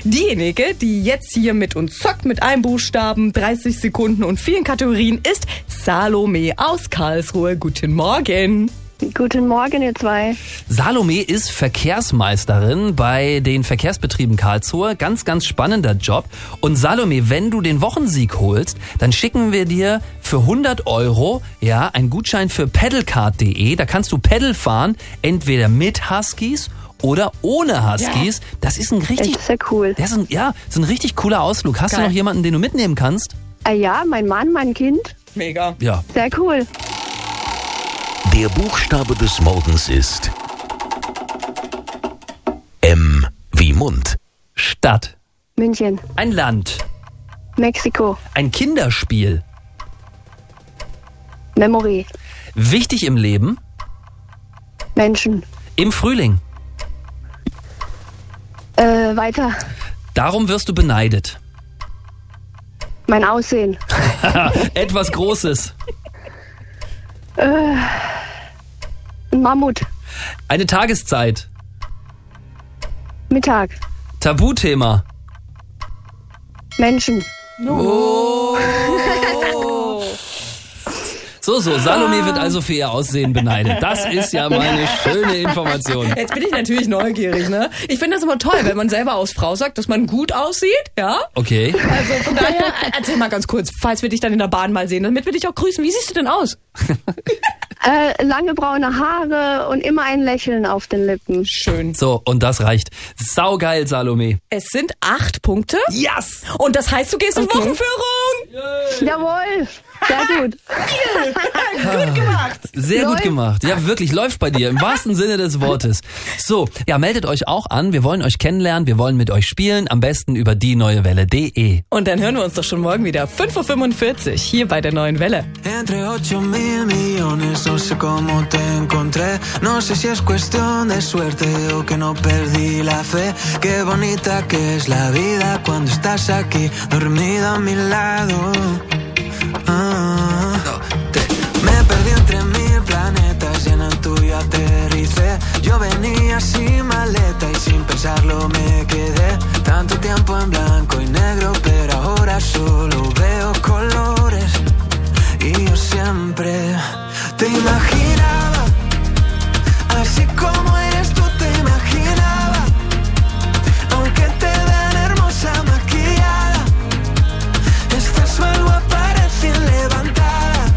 Diejenige, die jetzt hier mit uns zockt, mit einem Buchstaben, 30 Sekunden und 4 Kategorien, ist Salome aus Karlsruhe. Guten Morgen. Guten Morgen, ihr zwei. Salome ist Verkehrsmeisterin bei den Verkehrsbetrieben Karlsruhe. Ganz, ganz spannender Job. Und Salome, wenn du den Wochensieg holst, dann schicken wir dir für 100 € einen Gutschein für paddlecard.de. Da kannst du Paddle fahren, entweder mit Huskies oder ohne Huskies. Ja. Das ist ein richtig... Das ist sehr cool. Das ist ein richtig cooler Ausflug. Hast du noch jemanden, den du mitnehmen kannst? Ja, mein Mann, mein Kind. Mega. Ja. Sehr cool. Der Buchstabe des Morgens ist M wie Mund. Stadt. München. Ein Land. Mexiko. Ein Kinderspiel. Memory. Wichtig im Leben. Menschen. Im Frühling. Weiter. Darum wirst du beneidet. Mein Aussehen. Etwas Großes. Ein Mammut. Eine Tageszeit. Mittag. Tabuthema. Menschen. Oh. So, Salome wird also für ihr Aussehen beneidet. Das ist ja mal eine schöne Information. Jetzt bin ich natürlich neugierig, ne? Ich finde das immer toll, wenn man selber als Frau sagt, dass man gut aussieht, ja? Okay. Also von daher, erzähl mal ganz kurz, falls wir dich dann in der Bahn mal sehen, damit wir dich auch grüßen. Wie siehst du denn aus? Lange braune Haare und immer ein Lächeln auf den Lippen. Schön. So, und das reicht. Saugeil, Salome. Es sind 8 Punkte. Yes! Und das heißt, du gehst in Wochenführung. Jawohl. Sehr gut. Gut gemacht. Sehr gut gemacht. Ja, wirklich, läuft bei dir, im wahrsten Sinne des Wortes. So, ja, meldet euch auch an. Wir wollen euch kennenlernen, wir wollen mit euch spielen. Am besten über dieneuewelle.de. Und dann hören wir uns doch schon morgen wieder. 5:45 Uhr hier bei der Neuen Welle. Entre 8.000 millones, no sé cómo te encontré. No sé si es cuestión de suerte o que no perdí la fe. Qué bonita que es la vida cuando estás aquí, dormida a mi lado. Me perdí entre 1000 planetas y en el tuyo aterricé. Yo venía sin maleta y sin pensarlo me quedé. Tanto tiempo en blanco y negro, pero ahora solo veo colores. Y yo siempre te imaginaba, así como eres tú te imaginaba. Aunque te vean hermosa maquillada, estás mal guapa recién levantada.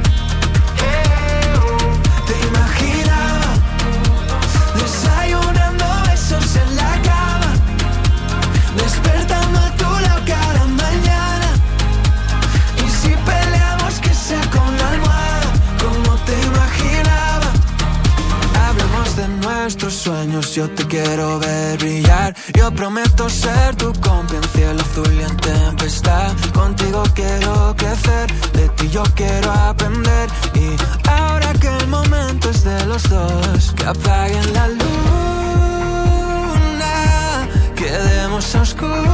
Te imaginaba desayunando besos en la cama, despertando a tu lado cada mañana. Y si peleamos que sea con la almohada, como te imaginaba. Hablemos de nuestros sueños, yo te quiero ver brillar. Yo prometo ser tu compa en cielo azul y en tempestad. Contigo quiero crecer, de ti yo quiero aprender. Y ahora que el momento es de los dos, que apaguen la luna, quedemos a oscuras.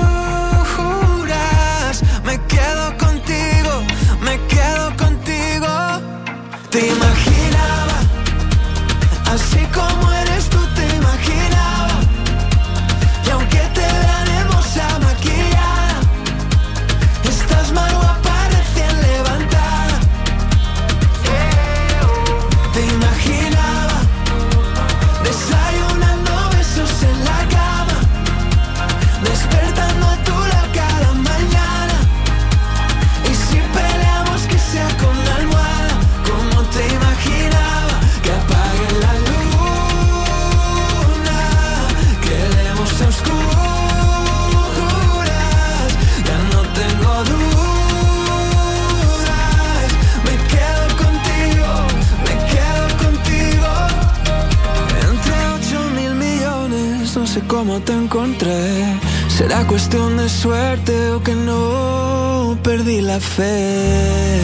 Me quedo contigo, me quedo contigo. Te imaginaba, así como eres tú te imaginaba. Y aunque te vean hermosa maquillada, estás más guapa recién levantada. Te imaginaba desayunando besos en la cama, despertando a tu lado cada mañana. Y si peleamos que sea con la almohada, como te imaginaba. Que apague la luna, quedemos a oscuras. Ya no tengo dudas, me quedo contigo, me quedo contigo. Entre 8.000 millones, no sé cómo te encontré. Será cuestión de suerte o que no perdí la fe.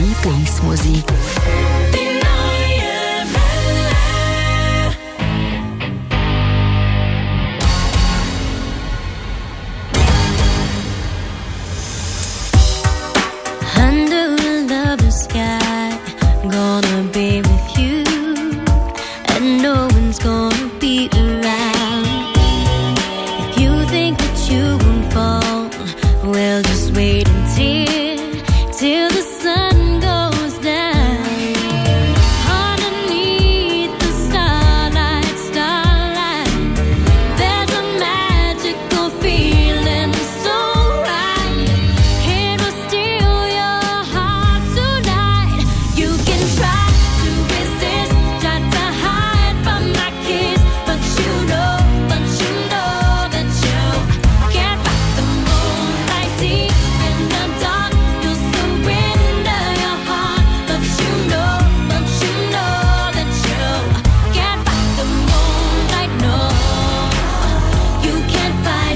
Lieblingsmusik. Under a lovely sky, gonna be with you, and no one's gonna be around. If you think that you won't fall, well, just wait till the sun goes down. Underneath the starlight, there's a magical feeling so right. It will steal your heart tonight. You can try to resist, try to hide from my kiss, but you know that you can't fight the moonlight deep in the dark. You'll surrender your heart, but you know that you can't fight the moonlight. No, you can't fight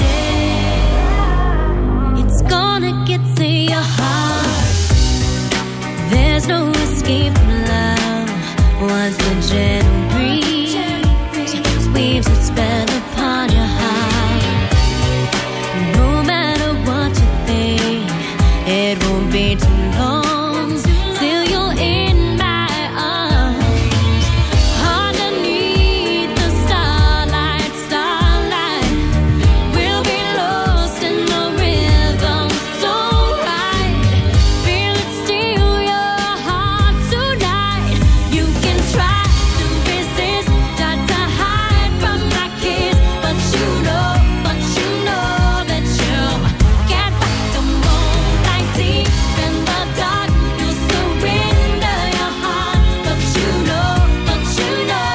it. It's gonna get to your heart. There's no escape from love once the gentle breeze weaves its spell upon your heart. No matter what you think, it won't be too long till you're in my arms. Underneath the starlight, we'll be lost in the rhythm so right. Feel it steal your heart tonight. You can try to resist, try to hide from my kiss, but you know that you can't fight the moonlight deep in the dark. You'll surrender your heart, but you know that you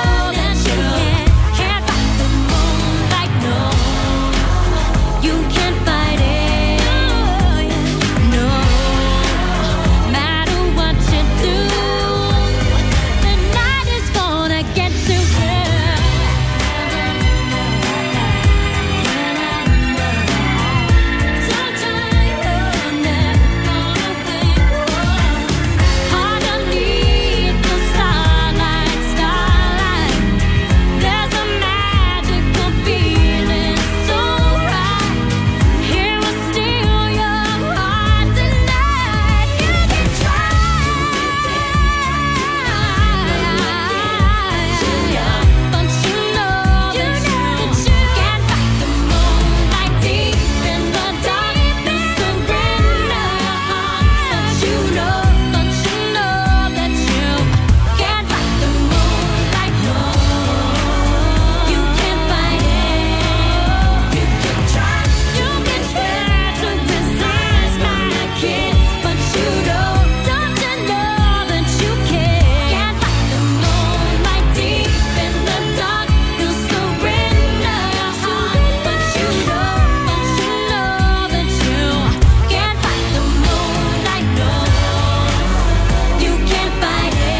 can't fight the moonlight. No, you can't fight it. No, matter what you do, the night is gonna get to you. Underneath the starlight, there's a magical feeling so right. Here will steal your heart tonight. You can try, but you know that you can't fight the moonlight deep in the dark. You surrender your heart, but you know that you can't fight the moonlight. No, you can't fight it. You can try to resist my kiss, but you know, don't you know that you can't fight the moonlight deep in the dark. You surrender your heart, but you know that you can't fight the moonlight. No, you can't fight it.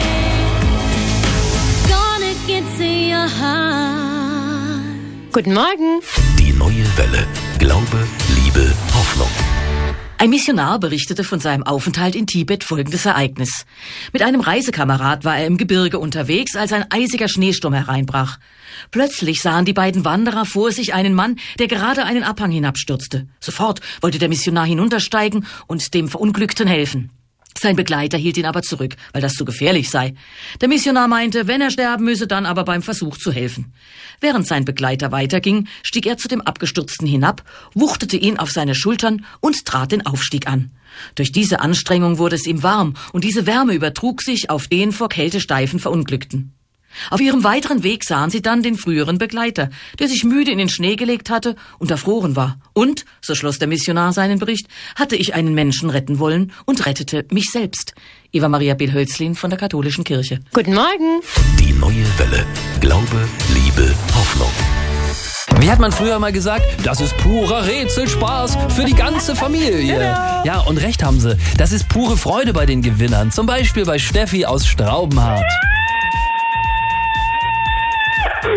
It's gonna get to your heart. Guten Morgen. Die neue Welle. Glaube, Liebe, Hoffnung. Ein Missionar berichtete von seinem Aufenthalt in Tibet folgendes Ereignis. Mit einem Reisekamerad war er im Gebirge unterwegs, als ein eisiger Schneesturm hereinbrach. Plötzlich sahen die beiden Wanderer vor sich einen Mann, der gerade einen Abhang hinabstürzte. Sofort wollte der Missionar hinuntersteigen und dem Verunglückten helfen. Sein Begleiter hielt ihn aber zurück, weil das zu gefährlich sei. Der Missionar meinte, wenn er sterben müsse, dann aber beim Versuch zu helfen. Während sein Begleiter weiterging, stieg er zu dem Abgestürzten hinab, wuchtete ihn auf seine Schultern und trat den Aufstieg an. Durch diese Anstrengung wurde es ihm warm und diese Wärme übertrug sich auf den vor Kälte steifen Verunglückten. Auf ihrem weiteren Weg sahen sie dann den früheren Begleiter, der sich müde in den Schnee gelegt hatte und erfroren war. Und, so schloss der Missionar seinen Bericht, hatte ich einen Menschen retten wollen und rettete mich selbst. Eva Maria Bill-Hölzlin von der Katholischen Kirche. Guten Morgen. Die neue Welle. Glaube, Liebe, Hoffnung. Wie hat man früher mal gesagt? Das ist purer Rätselspaß für die ganze Familie. Genau. Ja, und recht haben sie. Das ist pure Freude bei den Gewinnern. Zum Beispiel bei Steffi aus Straubenhardt.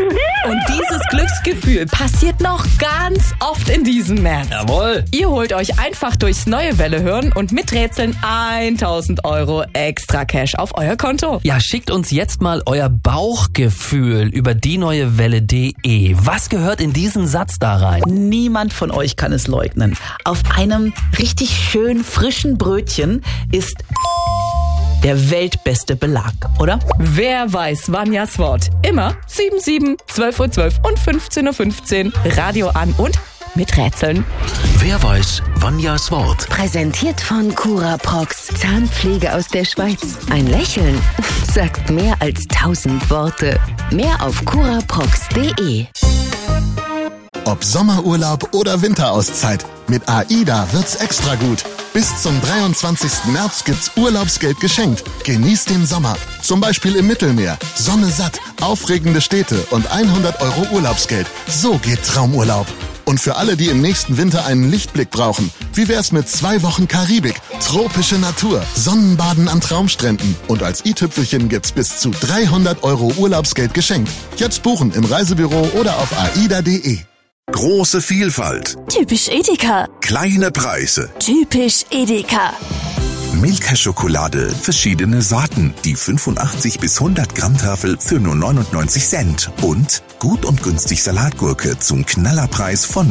Und dieses Glücksgefühl passiert noch ganz oft in diesem März. Jawohl. Ihr holt euch einfach durchs neue Welle hören und mit Rätseln 1000 Euro extra Cash auf euer Konto. Ja, schickt uns jetzt mal euer Bauchgefühl über dieneuewelle.de. Was gehört in diesen Satz da rein? Niemand von euch kann es leugnen. Auf einem richtig schön frischen Brötchen ist der weltbeste Belag, oder? Wer weiß Vanjas Wort? Immer 7, 12:12 und 15:15 Uhr. Radio an und mit Rätseln. Wer weiß Vanjas Wort? Präsentiert von Curaprox. Zahnpflege aus der Schweiz. Ein Lächeln sagt mehr als 1000 Worte. Mehr auf curaprox.de. Ob Sommerurlaub oder Winterauszeit, mit AIDA wird's extra gut. Bis zum 23. März gibt's Urlaubsgeld geschenkt. Genießt den Sommer. Zum Beispiel im Mittelmeer. Sonne satt, aufregende Städte und 100 Euro Urlaubsgeld. So geht Traumurlaub. Und für alle, die im nächsten Winter einen Lichtblick brauchen, wie wär's mit 2 Wochen Karibik? Tropische Natur, Sonnenbaden an Traumstränden. Und als i-Tüpfelchen gibt's bis zu 300 Euro Urlaubsgeld geschenkt. Jetzt buchen im Reisebüro oder auf aida.de. Große Vielfalt. Typisch Edeka. Kleine Preise. Typisch Edeka. Milka-Schokolade, verschiedene Sorten. Die 85 bis 100 Gramm Tafel für nur 99 Cent. Und gut und günstig Salatgurke zum Knallerpreis von